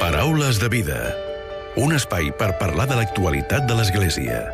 Paraules de vida. Un espai per parlar de l'actualitat de l'Església.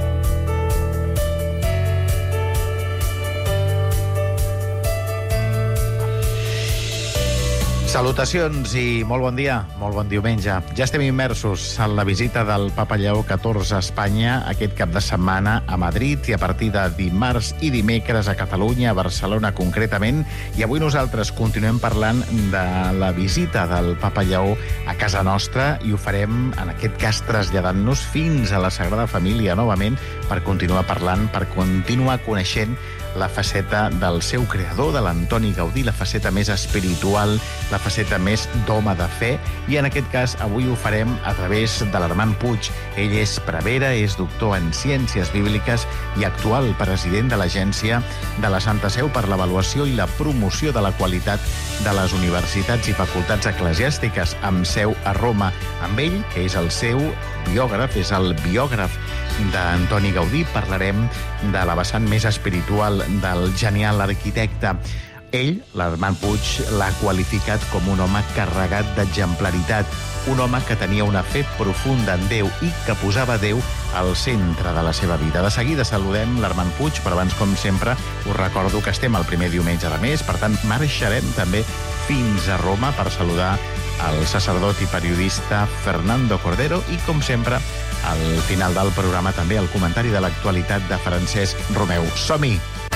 Salutacions i molt bon dia, molt bon diumenge. Ja estem immersos en la visita del Papa Lleó XIV a Espanya aquest cap de setmana a Madrid i a partir de dimarts i dimecres a Catalunya, a Barcelona concretament. I avui nosaltres continuem parlant de la visita del Papa Lleó a casa nostra i ho farem, en aquest cas, traslladant-nos fins a la Sagrada Família novament per continuar parlant, per continuar coneixent la faceta del seu creador, de l'Antoni Gaudí, la faceta més espiritual, la faceta més d'home de fe, i en aquest cas avui ho farem a través de l'Armand Puig. Ell és prevere, és doctor en Ciències Bíbliques i actual president de l'Agència de la Santa Seu per l'avaluació i la promoció de la qualitat de les universitats i facultats eclesiàstiques, amb seu a Roma. Amb ell, que és el seu biògraf, és el biògraf d'Antoni Gaudí, parlarem de la vessant més espiritual del genial arquitecte. Ell, l'Armand Puig, l'ha qualificat com un home carregat d'exemplaritat, un home que tenia una fe profunda en Déu i que posava Déu al centre de la seva vida. De seguida saludem l'Armand Puig, però abans, com sempre, us recordo que estem el primer diumenge de mes, per tant, marxarem també fins a Roma per saludar el sacerdot i periodista Fernando Cordero i, com sempre, al final del programa també el comentari de l'actualitat de Francesc Romeu. Som-hi!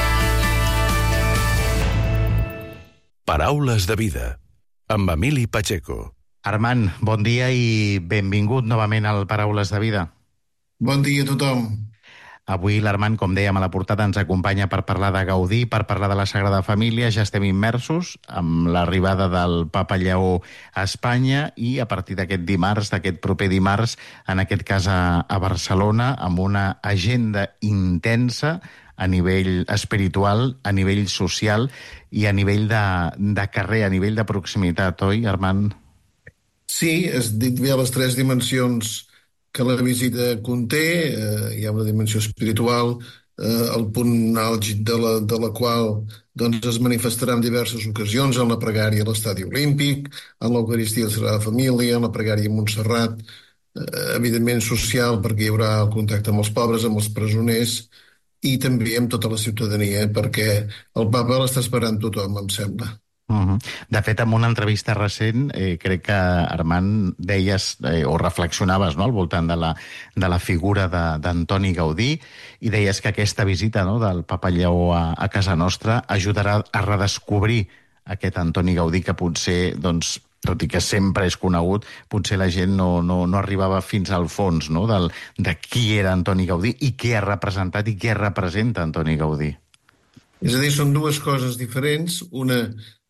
Paraules de vida, amb Emili Pacheco. Armand, bon dia i benvingut novament al Paraules de vida. Bon dia a tothom. Avui l'Armand, com dèiem a la portada, ens acompanya per parlar de Gaudí, per parlar de la Sagrada Família. Ja estem immersos amb l'arribada del Papa Lleó a Espanya i a partir d'aquest dimarts, d'aquest proper dimarts, en aquest cas a Barcelona, amb una agenda intensa a nivell espiritual, a nivell social i a nivell de carrer, a nivell de proximitat, oi, Armand? Sí, has dit bé les tres dimensions que la visita conté. Hi ha una dimensió espiritual, el punt àlgid de la qual doncs, es manifestarà en diverses ocasions, en la pregària a l'Estadi Olímpic, en l'Eucaristia de la Sagrada Família, en la pregària a Montserrat, evidentment social, perquè hi haurà el contacte amb els pobres, amb els presoners, i també amb tota la ciutadania, perquè el Papa l'està esperant tothom, em sembla. De fet, en una entrevista recent, crec que, Armand, deies o reflexionaves, no?, al voltant de la figura d'Antoni Gaudí i deies que aquesta visita, no?, del Papa Lleó a casa nostra ajudarà a redescobrir aquest Antoni Gaudí que potser, doncs, tot i que sempre és conegut, potser la gent no arribava fins al fons, no?, de qui era Antoni Gaudí i què ha representat i què representa Antoni Gaudí. És a dir, són dues coses diferents. Una,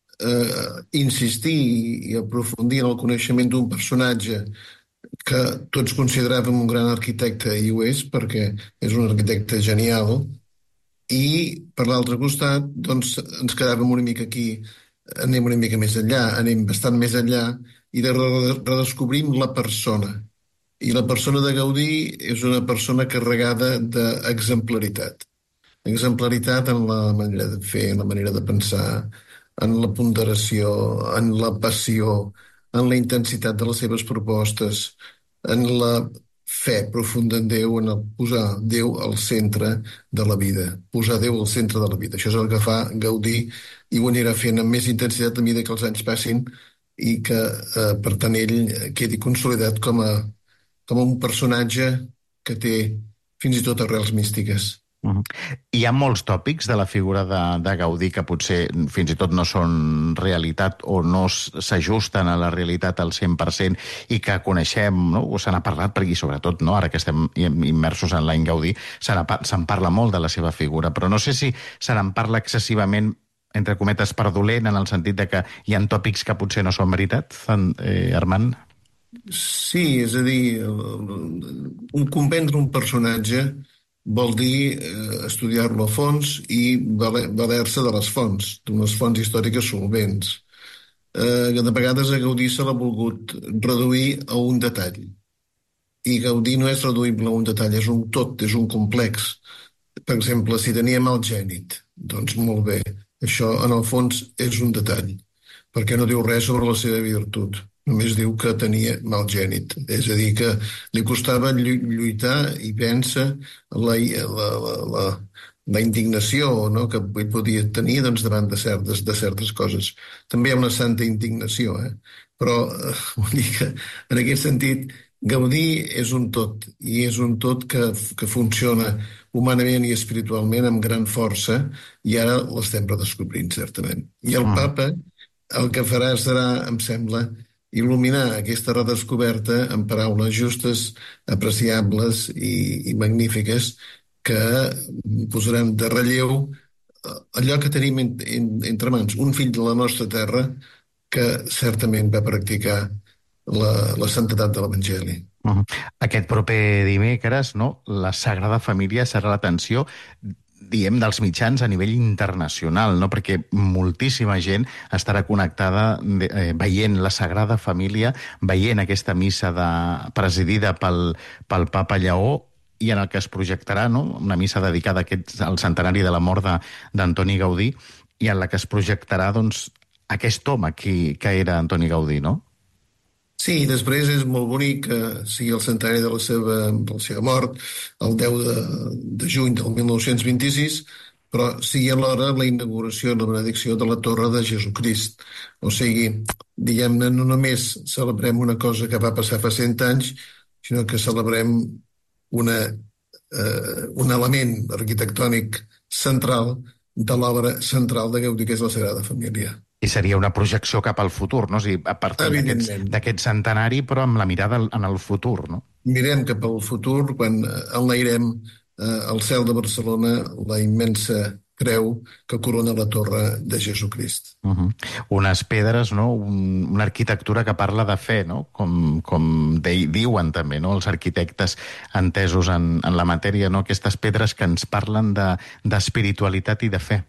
insistir i aprofundir en el coneixement d'un personatge que tots consideràvem un gran arquitecte, i ho és, perquè és un arquitecte genial, i per l'altre costat doncs, ens quedàvem una mica aquí, anem una mica més enllà, anem bastant més enllà i redescobrim la persona. I la persona de Gaudí és una persona carregada d'exemplaritat. Exemplaritat en la manera de fer, en la manera de pensar, en la ponderació, en la passió, en la intensitat de les seves propostes, en la fe profunda en Déu, en el posar Déu al centre de la vida. Posar Déu al centre de la vida. Això és el que fa Gaudí i ho anirà fent amb més intensitat a mesura que els anys passin i que, per tant, ell quedi consolidat com un personatge que té fins i tot arrels místiques. Hi ha molts tòpics de la figura de Gaudí que potser fins i tot no són realitat o no s'ajusten a la realitat al 100% i que coneixem, no? O se n'ha parlat, perquè sobretot, no? Ara que estem immersos en l'any Gaudí, se'n parla molt de la seva figura, però no sé si se n'en parla excessivament, entre cometes, per dolent, en el sentit de que hi ha tòpics que potser no són veritat, Armand? Sí, és a dir, comprendre un personatge vol dir estudiar-lo a fons i valer-se de les fonts, d'unes fonts històriques solvents. De vegades a Gaudí se l'ha volgut reduir a un detall. I Gaudí no és reduïble a un detall, és un tot, és un complex. Per exemple, si teníem el Gènit, doncs molt bé, això en el fons és un detall. perquè no diu res sobre la seva virtut. Només diu que tenia mal gènit. És a dir, que li costava lluitar i vèncer la indignació, no?, que ell podia tenir, doncs, davant de certes coses. També hi ha una santa indignació, però vull dir que en aquest sentit Gaudí és un tot, i és un tot que funciona humanament i espiritualment amb gran força, i ara l'estem redescobrint, certament. I el papa el que farà serà, em sembla, il·luminar aquesta redescoberta amb paraules justes, apreciables i magnífiques, que posaran de relleu allò que tenim entre mans, un fill de la nostra terra que certament va practicar la santedat de l'Evangeli. Aquest proper dimecres, no, la Sagrada Família serà l'atenció, diem, dels mitjans a nivell internacional, no? Perquè moltíssima gent estarà connectada veient la Sagrada Família, veient aquesta missa presidida pel Papa Lleó, i en el que es projectarà, no?, una missa dedicada al centenari de la mort d'Antoni Gaudí, i en la que es projectarà, doncs, aquest home que era Antoni Gaudí, no? Sí, i després és molt bonic que sigui el centenari de la seva mort, el 10 de juny del 1926, però sigui alhora la inauguració i la benedicció de la Torre de Jesucrist. O sigui, diguem-ne, no només celebrem una cosa que va passar fa 100 anys, sinó que celebrem un element arquitectònic central de l'obra central de Gaudí, que és la Sagrada Família. I seria una projecció cap al futur, no? O sigui, a partir d'aquest centenari, però amb la mirada en el futur, no? Mirem cap al futur quan enlairem al cel de Barcelona la immensa creu que corona la Torre de Jesucrist. Unes pedres, no?, una arquitectura que parla de fe, no?, com diuen també, no?, els arquitectes entesos en la matèria, no?, aquestes pedres que ens parlen d'espiritualitat i de fe.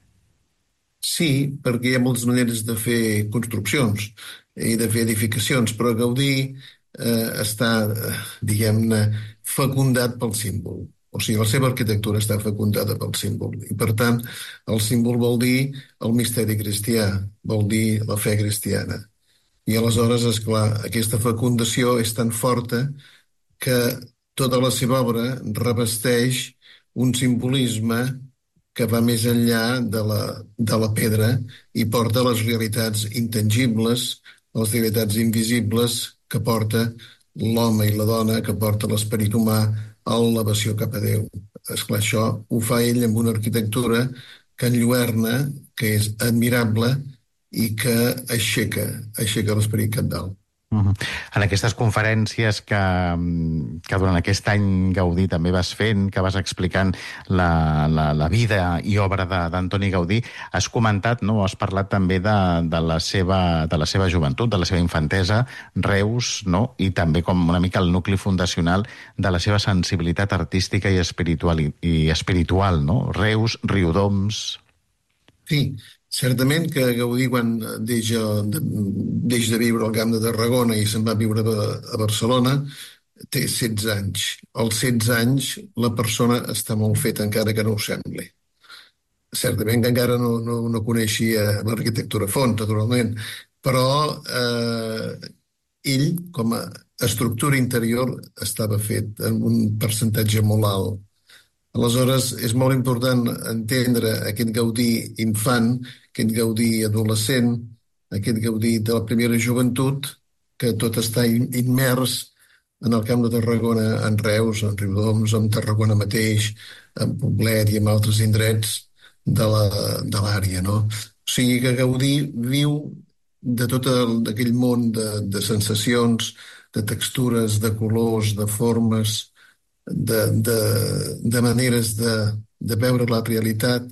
Sí, perquè hi ha moltes maneres de fer construccions i de fer edificacions, però Gaudí està, diguem-ne, fecundat pel símbol. O sigui, la seva arquitectura està fecundada pel símbol. I, per tant, el símbol vol dir el misteri cristià, vol dir la fe cristiana. I aleshores, esclar, aquesta fecundació és tan forta que tota la seva obra revesteix un simbolisme que va més enllà de la pedra i porta les realitats intangibles, les realitats invisibles que porta l'home i la dona, que porta l'esperit humà a l'elevació cap a Déu. Esclar, això ho fa ell amb una arquitectura que enlluerna, que és admirable i que aixeca l'esperit cap dalt. En aquestes conferències que durant aquest any, Gaudí, també vas fent, que vas explicant la vida i obra d'Antoni Gaudí, has comentat, no?, has parlat també de la seva joventut, de la seva infantesa, Reus, no?, i també com una mica el nucli fundacional de la seva sensibilitat artística i espiritual, no? Reus, Riudoms... Sí, certament que Gaudí, quan deixa de viure al Camp de Tarragona i se'n va a viure a Barcelona, té 16 anys. Als 16 anys la persona està molt feta, encara que no ho sembli. Certament que encara no coneixia l'arquitectura font, naturalment, però ell, com a estructura interior, estava fet en un percentatge molt alt. Aleshores, és molt important entendre aquest Gaudí infant, aquest Gaudí adolescent, aquest Gaudí de la primera joventut, que tot està immers en el Camp de Tarragona, en Reus, en Riudoms, en Tarragona mateix, en Poblet i en altres indrets de l'àrea, no? O sigui que Gaudí viu de tot aquell món de sensacions, de textures, de colors, de formes, de maneres de veure la realitat,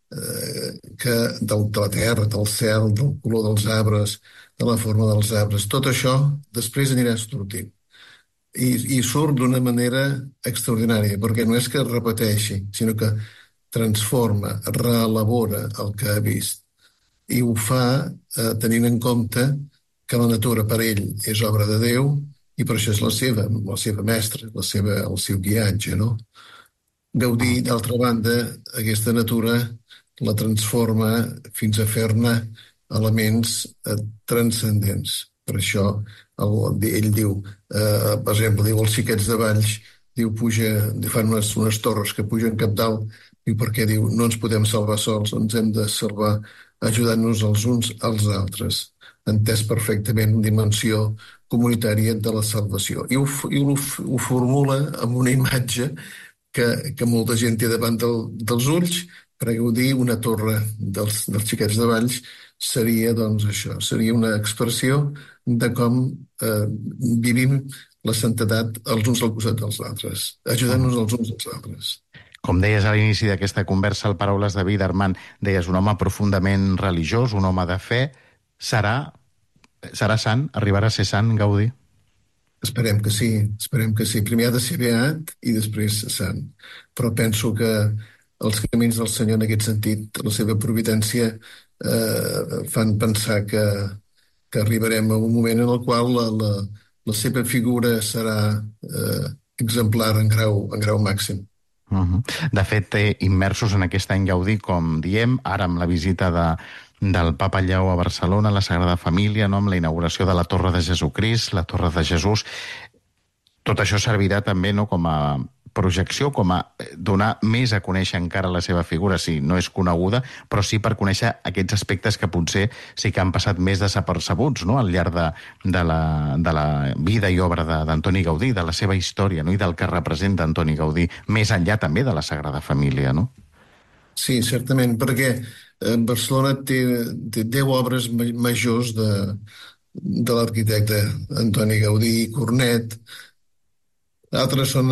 de la terra, del cel, del color dels arbres, de la forma dels arbres. Tot això després anirà sortint. I surt d'una manera extraordinària, perquè no és que repeteixi, sinó que transforma, reelabora el que ha vist. I ho fa tenint en compte que la natura per ell és obra de Déu, i per això és la seva mestra, el seu guiatge, no? Gaudí, d'altra banda, aquesta natura la transforma fins a fer-ne elements transcendents. Per això ell diu, per exemple, diu els xiquets de Valls, diu, fan unes torres que pugen cap dalt, diu, perquè diu, no ens podem salvar sols, ens hem de salvar ajudant-nos els uns als altres, entès perfectament en dimensió comunitària de la salvació. Ho formula amb una imatge que molta gent té davant dels ulls. Per gaudir, una torre dels xiquets de Valls seria, doncs, això, seria una expressió de com vivim la santedat els uns al costat dels altres, ajudant-nos els uns als altres. Com deies a l'inici d'aquesta conversa, al Paraules de Vida, Armand, deies un home profundament religiós, un home de fe. Serà sant? Arribarà a ser sant, Gaudí? Esperem que sí, esperem que sí. Primer ha de ser beat i després sant. Però penso que els camins del Senyor en aquest sentit, la seva providència, fan pensar que arribarem a un moment en el qual la seva figura serà exemplar en grau màxim. De fet, immersos en aquest any Gaudí, com diem, ara amb la visita del Papa Lleó a Barcelona, la Sagrada Família, no? Amb la inauguració de la Torre de Jesucrist, la Torre de Jesús. Tot això servirà també, no?, com a projecció, com a donar més a conèixer encara la seva figura. Sí, no és coneguda, però sí per conèixer aquests aspectes que potser sí que han passat més desapercebuts, no?, al llarg de la vida i obra d'Antoni Gaudí, de la seva història, no?, i del que representa Antoni Gaudí, més enllà també de la Sagrada Família, no? Sí, certament, perquè Barcelona té 10 obres majors de l'arquitecte Antoni Gaudí i Cornet. Altres són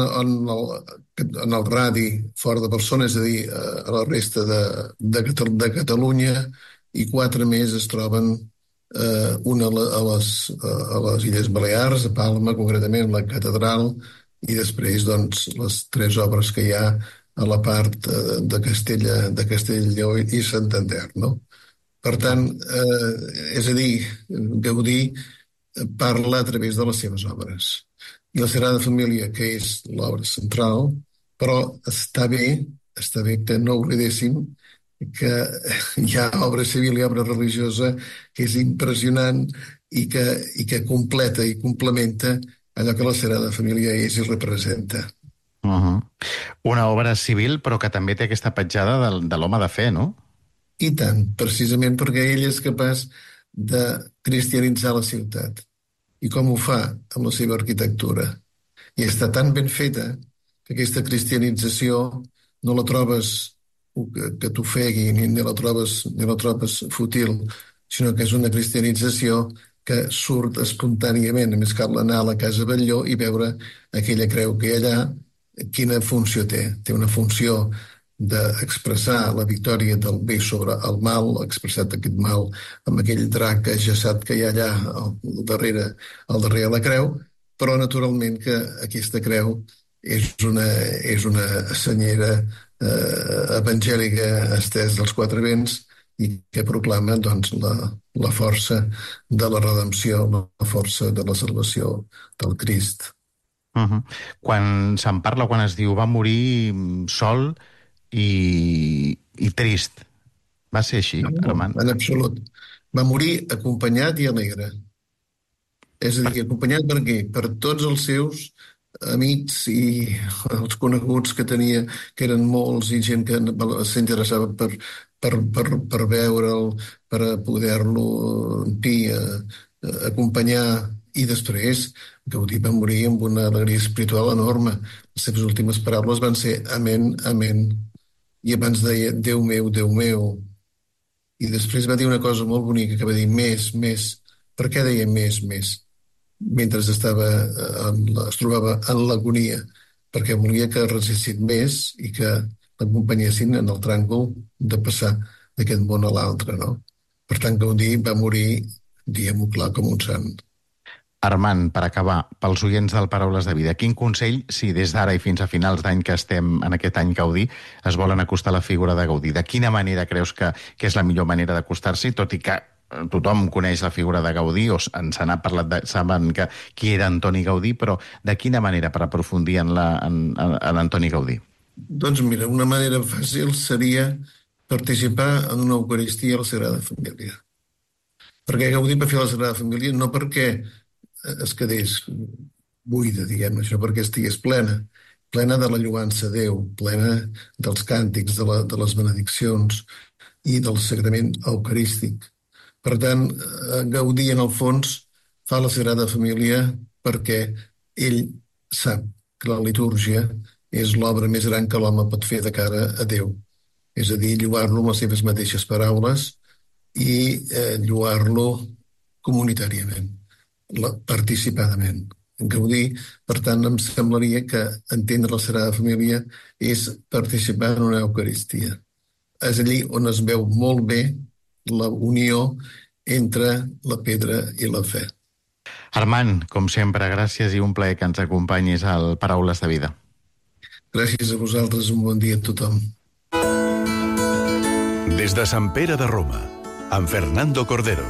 en el radi fora de Barcelona, és a dir, a la resta de Catalunya, i 4 més es troben, una a les Illes Balears, a Palma, concretament, la Catedral, i després, doncs, les 3 obres que hi ha a la part de Castelló i Santander, no? Per tant, és a dir, Gaudí parla a través de les seves obres. I la Sagrada Família, que és l'obra central, però està bé que no oblidéssim que hi ha obra civil i obra religiosa que és impressionant i que completa i complementa allò que la Sagrada Família és i representa. Una obra civil, però que també té aquesta petjada de l'home de fe, no? I tant, precisament perquè ell és capaç de cristianitzar la ciutat. I com ho fa amb la seva arquitectura? I està tan ben feta que aquesta cristianització no la trobes que t'ofegui ni la trobes fútil, sinó que és una cristianització que surt espontàniament. A més, cal anar a la Casa Batlló i veure aquella creu que hi ha allà, quina funció té. Té una funció d'expressar la victòria del bé sobre el mal, expressat aquest mal amb aquell drac ajaçat que hi ha allà al darrere de la creu, però naturalment que aquesta creu és una senyera evangèlica estesa als 4 vents i que proclama, doncs, la força de la redempció, la força de la salvació del Crist. Quan se'n parla, quan es diu va morir sol i trist. Va ser així, Armand? En absolut. Va morir acompanyat i alegre. És a dir, acompanyat per què? Per tots els seus amics i els coneguts que tenia, que eren molts, i gent que s'interessava per veure'l, per poder-lo acompanyar. I després Gaudí va morir amb una alegria espiritual enorme. Les seves últimes paraules van ser amén, amén. I abans deia Déu meu, Déu meu. I després va dir una cosa molt bonica, que va dir més, més. Per què deia més, més? Mentre es trobava en l'agonia, perquè volia que resistissin més i que l'acompanyessin en el tràngol de passar d'aquest món a l'altre, no? Per tant, Gaudí va morir, diguem-ho clar, com un sant. Armand, per acabar, pels oients del Paraules de Vida, quin consell, si des d'ara i fins a finals d'any que estem en aquest any Gaudí, es volen acostar a la figura de Gaudí? De quina manera creus que és la millor manera d'acostar-s'hi, tot i que tothom coneix la figura de Gaudí, o ens n'ha parlat, saben qui era Antoni Gaudí, però de quina manera per aprofundir en l'Antoni Gaudí? Doncs mira, una manera fàcil seria participar en una Eucaristia a la Sagrada Família. Perquè Gaudí va fer la Sagrada Família no perquè es quedés buida, diguem-ne, això perquè estigués plena de la lloança a Déu, plena dels càntics, de les benediccions i del sagrament eucarístic. Per tant, Gaudí, en el fons, fa la Sagrada Família perquè ell sap que la litúrgia és l'obra més gran que l'home pot fer de cara a Déu. És a dir, lloar-lo amb les seves mateixes paraules i lloar-lo comunitàriament, participadament. Gaudí, per tant, em semblaria que entendre la Sagrada Família és participar en una Eucaristia. És allí on es veu molt bé la unió entre la pedra i la fe. Armand, com sempre, gràcies i un plaer que ens acompanyis al Paraules de Vida. Gràcies a vosaltres, un bon dia a tothom. Des de Sant Pere de Roma, amb Fernando Cordero.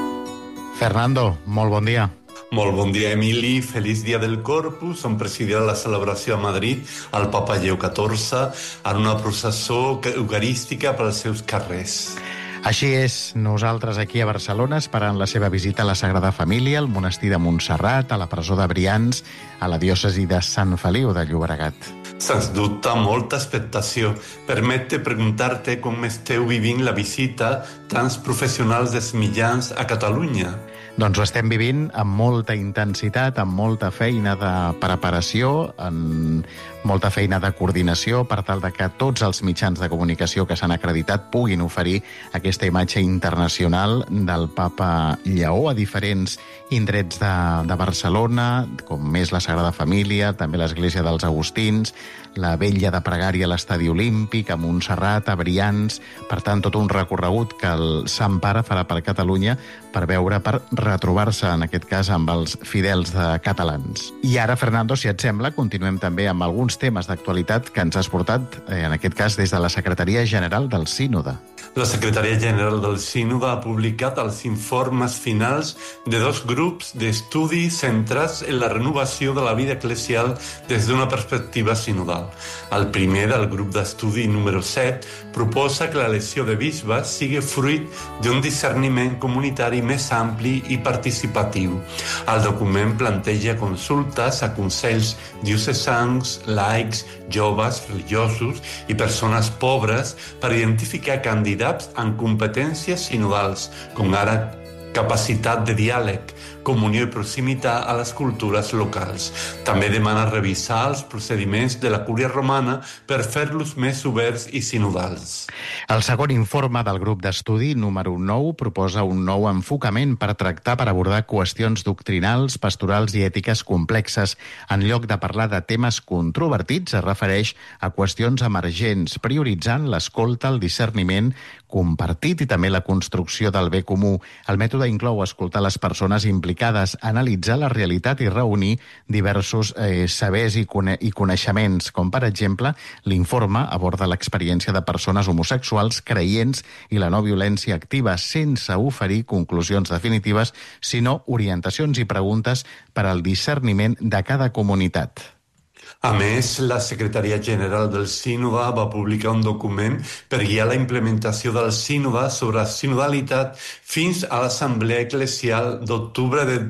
Fernando, molt bon dia. Molt bon dia, Emili. Feliç dia del Corpus, on presidirà la celebració a Madrid el Papa Lleó XIV en una processó eucarística pels seus carrers. Així és, nosaltres aquí a Barcelona esperant la seva visita a la Sagrada Família, al monestir de Montserrat, a la presó de Brians, a la diòcesi de Sant Feliu de Llobregat. Sens dubte, molta expectació. Permet preguntar-te com esteu vivint la visita tants professionals dels mitjans a Catalunya. Doncs ho estem vivint amb molta intensitat, amb molta feina de preparació, amb molta feina de coordinació per tal de que tots els mitjans de comunicació que s'han acreditat puguin oferir aquesta imatge internacional del Papa Lleó a diferents indrets de Barcelona, com és la Sagrada Família, també l'Església dels Agustins, la Vella de Pregària a l'Estadi Olímpic, a Montserrat, a Brians. Per tant, tot un recorregut que el Sant Pare farà per Catalunya per retrobar-se, en aquest cas, amb els fidels catalans. I ara, Fernando, si et sembla, continuem també amb alguns temes d'actualitat que ens has portat, en aquest cas, des de la Secretaria General del Sínode. La Secretaria General del Sínode ha publicat els informes finals de 2 grups d'estudi centrats en la renovació de la vida eclesial des d'una perspectiva sinodal. El primer, del grup d'estudi número 7, proposa que l'elecció de bisbes sigui fruit d'un discerniment comunitari més ampli i participatiu. El document planteja consultes a consells diocesans, laics, joves, religiosos i persones pobres per identificar candidats amb competències sinodals, com ara capacitat de diàleg, comunió i proximitat a les cultures locals. També demana revisar els procediments de la Cúria Romana per fer-los més oberts i sinodals. El segon informe del grup d'estudi número 9 proposa un nou enfocament per abordar qüestions doctrinals, pastorals i ètiques complexes. En lloc de parlar de temes controvertits, es refereix a qüestions emergents, prioritzant l'escolta, el discerniment compartit i també la construcció del bé comú. El mètode inclou escoltar les persones implicades, analitzar la realitat i reunir diversos sabers i coneixements, com per exemple l'informe aborda l'experiència de persones homosexuals creients i la no violència activa, sense oferir conclusions definitives, sinó orientacions i preguntes per al discerniment de cada comunitat. A més, la Secretaria General del Sínode va publicar un document per guiar la implementació del Sínode sobre sinodalitat fins a l'Assemblea Eclesial d'octubre de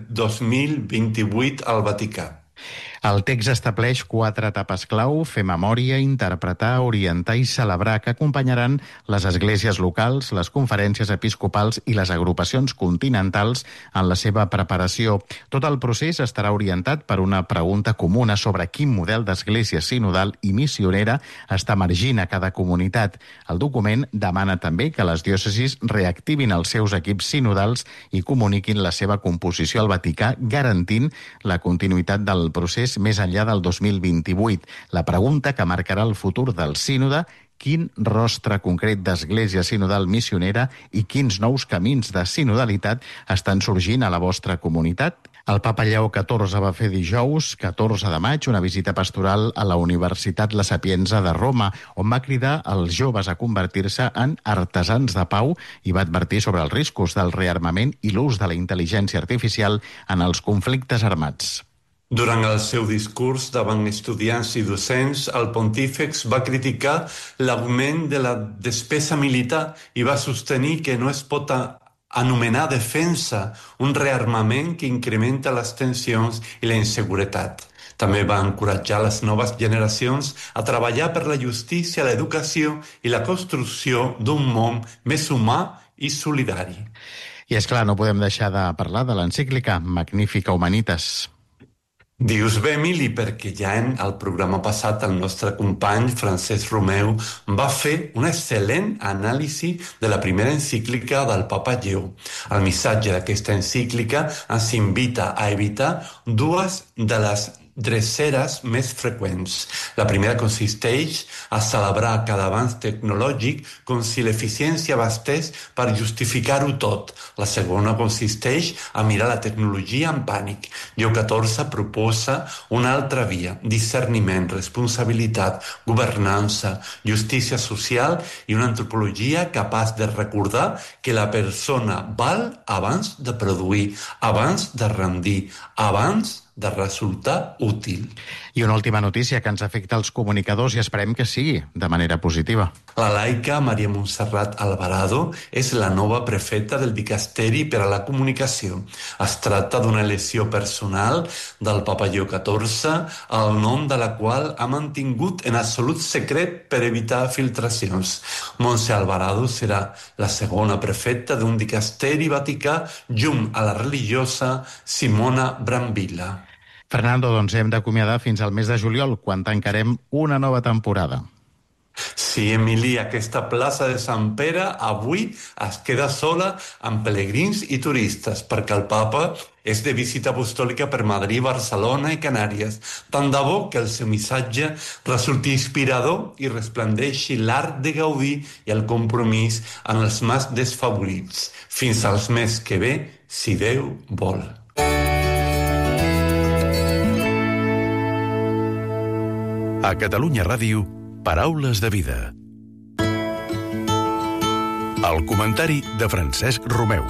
2028 al Vaticà. El text estableix 4 etapes clau: fer memòria, interpretar, orientar i celebrar, que acompanyaran les esglésies locals, les conferències episcopals i les agrupacions continentals en la seva preparació. Tot el procés estarà orientat per una pregunta comuna sobre quin model d'església sinodal i missionera està emergint a cada comunitat. El document demana també que les diòcesis reactivin els seus equips sinodals i comuniquin la seva composició al Vaticà, garantint la continuïtat del procés més enllà del 2028. La pregunta que marcarà el futur del sínode: quin rostre concret d'església sinodal missionera i quins nous camins de sinodalitat estan sorgint a la vostra comunitat? El Papa Lleó XIV va fer dijous, 14 de maig, una visita pastoral a la Universitat La Sapienza de Roma, on va cridar als joves a convertir-se en artesans de pau i va advertir sobre els riscos del rearmament i l'ús de la intel·ligència artificial en els conflictes armats. Durant el seu discurs davant estudiants i docents, el pontífex va criticar l'augment de la despesa militar i va sostenir que no es pot anomenar defensa un rearmament que incrementa les tensions i la inseguretat. També va encoratjar les noves generacions a treballar per la justícia, l'educació i la construcció d'un món més humà i solidari. I és clar, no podem deixar de parlar de l'encíclica Magnifica Humanitas. Dius bé, Emili, perquè ja en el programa passat el nostre company Francesc Romeu va fer una excel·lent anàlisi de la primera encíclica del Papa Lleó. El missatge d'aquesta encíclica ens invita a evitar dues de les dreceres més freqüents. La primera consisteix a celebrar cada avanç tecnològic com si l'eficiència bastés per justificar-ho tot. La segona consisteix a mirar la tecnologia en pànic. Lleó XIV proposa una altra via: discerniment, responsabilitat, governança, justícia social i una antropologia capaç de recordar que la persona val abans de produir, abans de rendir, abans de resultar útil. I una última notícia que ens afecta als comunicadors i esperem que sigui de manera positiva. La laica Maria Montserrat Alvarado és la nova prefecta del Dicasteri per a la Comunicació. Es tracta d'una elecció personal del Papa Lleó XIV, el nom de la qual ha mantingut en absolut secret per evitar filtracions. Montse Alvarado serà la segona prefecta d'un Dicasteri vaticà junt a la religiosa Simona Brambilla. Fernando, doncs hem d'acomiadar fins al mes de juliol, quan tancarem una nova temporada. Sí, Emili, aquesta plaça de Sant Pere avui es queda sola amb pelegrins i turistes, perquè el papa és de visita apostòlica per Madrid, Barcelona i Canàries. Tant de bo que el seu missatge resulti inspirador i resplendeixi l'art de gaudir i el compromís en els més desfavorits. Fins al mes que ve, si Déu vol. A Catalunya Ràdio, Paraules de Vida. El comentari de Francesc Romeu.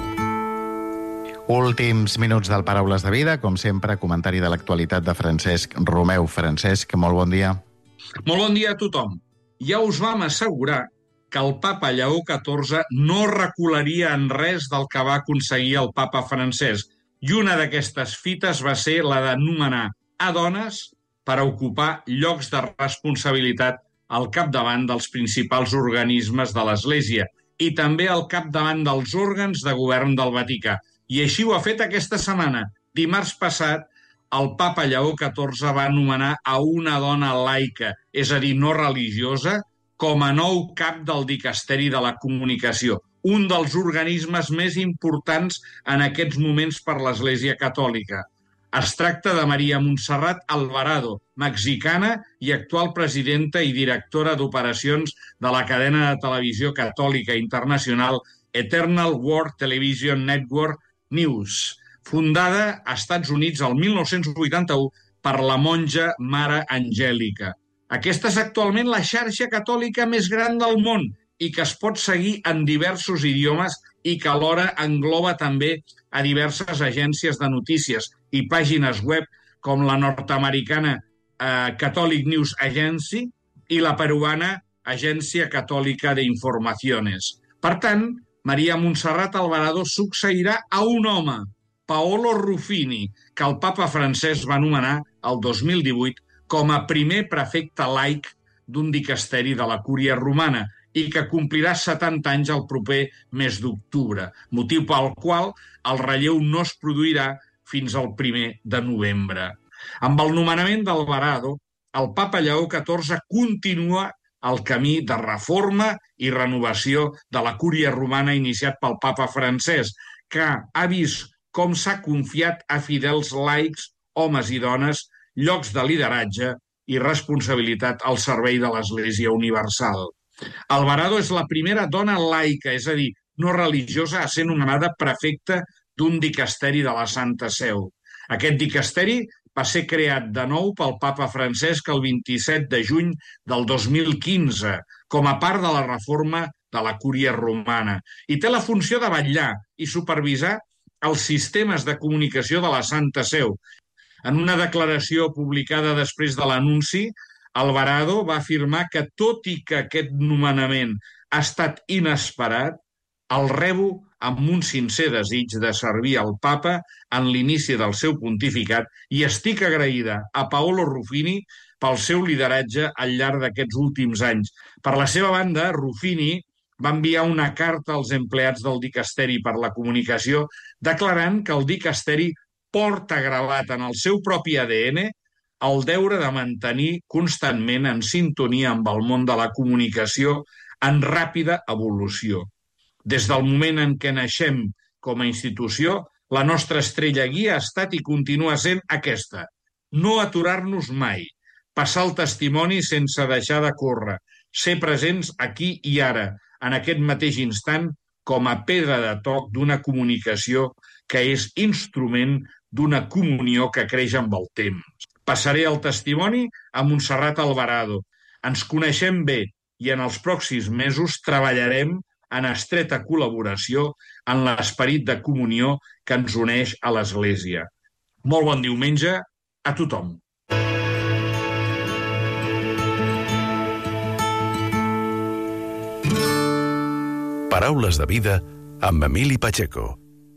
Últims minuts del Paraules de Vida, com sempre, comentari de l'actualitat de Francesc Romeu. Francesc, molt bon dia. Molt bon dia a tothom. Ja us vam assegurar que el papa Lleó XIV no recularia en res del que va aconseguir el papa Francesc, i una d'aquestes fites va ser la de nomenar a dones per a ocupar llocs de responsabilitat al capdavant dels principals organismes de l'Església i també al capdavant dels òrgans de govern del Vaticà. I així ho ha fet aquesta setmana. Dimarts passat, el papa Lleó XIV va nomenar a una dona laica, és a dir, no religiosa, com a nou cap del Dicasteri de la Comunicació, un dels organismes més importants en aquests moments per l'Església Catòlica. Es tracta de Maria Montserrat Alvarado, mexicana i actual presidenta i directora d'operacions de la cadena de televisió catòlica internacional Eternal World Television Network News, fundada als Estats Units el 1981 per la monja Mare Angèlica. Aquesta és actualment la xarxa catòlica més gran del món i que es pot seguir en diversos idiomes i que alhora engloba també a diverses agències de notícies i pàgines web com la nord-americana Catholic News Agency i la peruana Agència Catòlica de Informaciones. Per tant, Maria Montserrat Alvarado succeirà a un home, Paolo Ruffini, que el papa Francesc va nomenar el 2018 com a primer prefecte laic d'un dicasteri de la Cúria Romana i que complirà 70 anys el proper mes d'octubre, motiu pel qual el relleu no es produirà fins al 1 de novembre. Amb el nomenament d'Alvarado, el papa Lleó XIV continua el camí de reforma i renovació de la Cúria Romana iniciat pel papa Francesc, que ha vist com s'ha confiat a fidels laics, homes i dones, llocs de lideratge i responsabilitat al servei de l'Església Universal. Alvarado és la primera dona laica, és a dir, no religiosa, a ser nomenada prefecta d'un dicasteri de la Santa Seu. Aquest dicasteri va ser creat de nou pel papa Francesc el 27 de juny del 2015 com a part de la reforma de la Cúria Romana i té la funció de vetllar i supervisar els sistemes de comunicació de la Santa Seu. En una declaració publicada després de l'anunci, Alvarado va afirmar que, tot i que aquest nomenament ha estat inesperat, El rebo amb un sincer desig de servir al papa en l'inici del seu pontificat i estic agraïda a Paolo Ruffini pel seu lideratge al llarg d'aquests últims anys. Per la seva banda, Ruffini va enviar una carta als empleats del Dicasteri per la Comunicació declarant que el Dicasteri porta gravat en el seu propi ADN el deure de mantenir constantment en sintonia amb el món de la comunicació en ràpida evolució. Des del moment en què naixem com a institució, la nostra estrella guia ha estat i continua sent aquesta: no aturar-nos mai, passar el testimoni sense deixar de córrer, ser presents aquí i ara, en aquest mateix instant, com a pedra de toc d'una comunicació que és instrument d'una comunió que creix amb el temps. Passaré el testimoni a Montserrat Alvarado. Ens coneixem bé i en els pròxims mesos treballarem en estreta col·laboració en l'esperit de comunió que ens uneix a l'Església. Molt bon diumenge a tothom. Paraules de vida amb Emili Pacheco.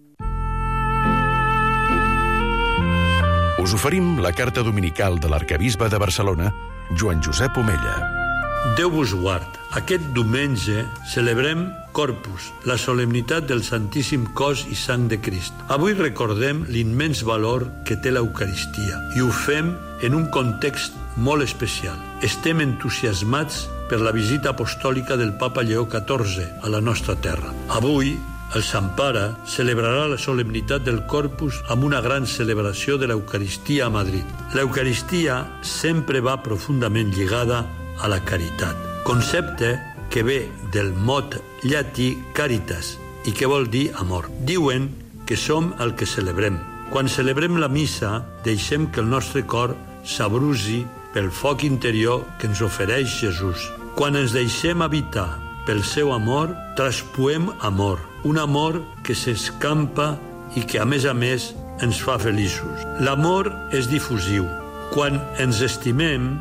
Us oferim la carta dominical de l'arquebisbe de Barcelona, Joan Josep Omella. Déu vos guard. Aquest diumenge celebrem Corpus, la solemnitat del Santíssim Cos i Sang de Crist. Avui recordem l'immens valor que té l'Eucaristia i ho fem en un context molt especial. Estem entusiasmats per la visita apostòlica del Papa Lleó XIV a la nostra terra. Avui, el Sant Pare celebrarà la solemnitat del Corpus amb una gran celebració de l'Eucaristia a Madrid. L'Eucaristia sempre va profundament lligada a la caritat, concepte que ve del mot llatí caritas i que vol dir amor. Diuen que som el que celebrem. Quan celebrem la missa, deixem que el nostre cor s'abrusi pel foc interior que ens ofereix Jesús. Quan ens deixem habitar pel seu amor, traspuem amor, un amor que s'escampa i que, a més, ens fa feliços. L'amor és difusiu. Quan ens estimem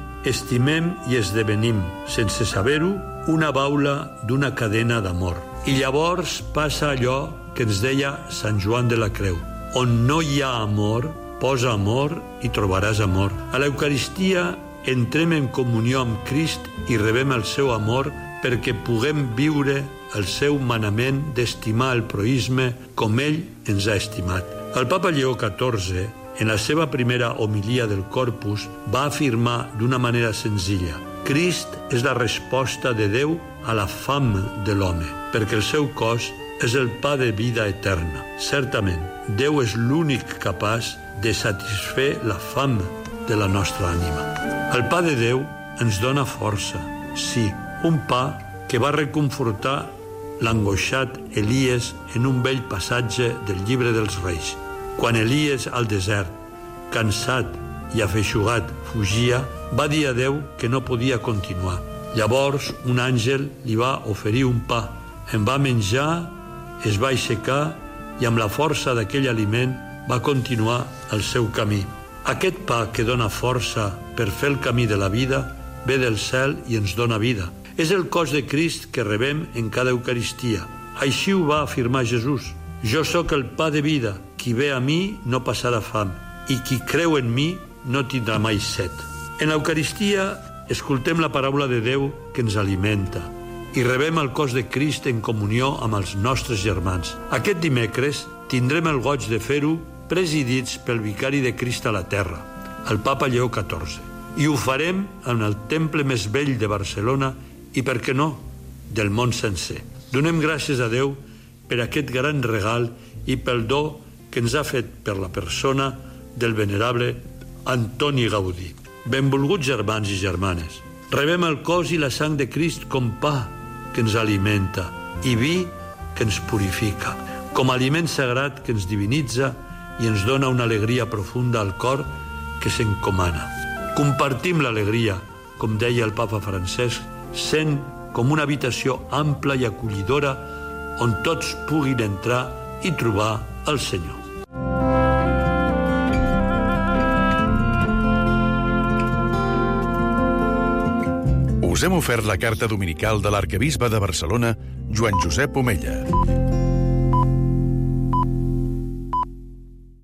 i esdevenim, sense saber-ho, una baula d'una cadena d'amor. I llavors passa allò que ens deia Sant Joan de la Creu: on no hi ha amor, posa amor i trobaràs amor. A l'Eucaristia entrem en comunió amb Crist i rebem el seu amor perquè puguem viure el seu manament d'estimar el proïsme com ell ens ha estimat. El Papa Lleó XIV, en la seva primera homilia del Corpus, va afirmar d'una manera senzilla: Crist és la resposta de Déu a la fam de l'home, perquè el seu cos és el pa de vida eterna. Certament, Déu és l'únic capaç de satisfer la fam de la nostra ànima. El pa de Déu ens dona força, sí, un pa que va reconfortar l'angoixat Elies en un vell passatge del Llibre dels Reis. Quan Elies al desert, cansat i afeixugat, fugia, va dir a Déu que no podia continuar. Llavors un àngel li va oferir un pa, en va menjar, es va aixecar i amb la força d'aquell aliment va continuar el seu camí. Aquest pa que dona força per fer el camí de la vida ve del cel i ens dona vida. És el cos de Crist que rebem en cada Eucaristia. Així ho va afirmar Jesús: jo sóc el pa de vida, qui ve a mi no passarà fam, i qui creu en mi no tindrà mai set. En l'Eucaristia escoltem la paraula de Déu que ens alimenta i rebem el cos de Crist en comunió amb els nostres germans. Aquest dimecres tindrem el goig de fer-ho presidits pel vicari de Crist a la terra, el Papa Lleó XIV. I ho farem en el temple més vell de Barcelona i, per què no, del món sencer. Donem gràcies a Déu per aquest gran regal i pel do que ens ha fet per la persona del venerable Antoni Gaudí. Benvolguts germans i germanes, rebem el cos i la sang de Crist com pa que ens alimenta i vi que ens purifica, com aliment sagrat que ens divinitza i ens dona una alegria profunda al cor que s'encomana. Compartim l'alegria, com deia el papa Francesc, sent com una habitació ampla i acollidora on tots puguin entrar i trobar el Senyor. Us hem ofert la carta dominical de l'arquebisbe de Barcelona, Joan Josep Omella.